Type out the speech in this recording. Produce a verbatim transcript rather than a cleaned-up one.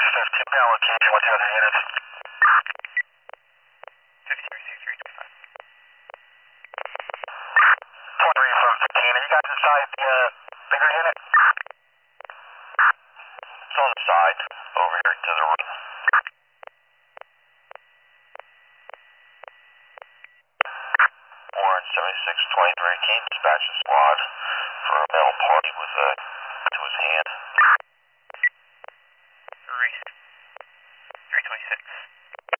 fifteen pound location, what's the other units? fifty-three sixty-three twenty-five. twenty-three from fifteen, are you guys inside the uh, bigger unit? It's on the side, over here to the right. Warren seventy-six twenty-three, can you dispatch a squad for a metal party with a to his hand?